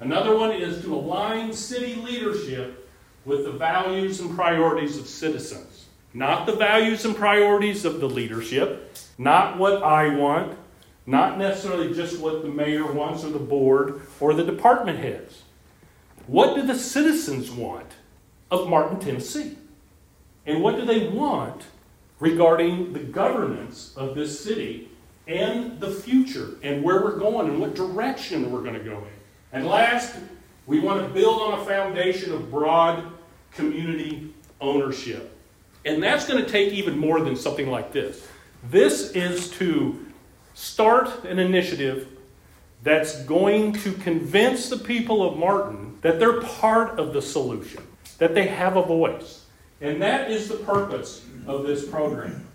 Another one is to align city leadership with the values and priorities of citizens. Not the values and priorities of the leadership, not what I want, not necessarily just what the mayor wants or the board or the department heads. What do the citizens want of Martin, Tennessee? And what do they want regarding the governance of this city and the future and where we're going and what direction we're going to go in? And last, we want to build on a foundation of broad community ownership. And that's going to take even more than something like this. This is to start an initiative that's going to convince the people of Martin that they're part of the solution, that they have a voice. And that is the purpose of this program.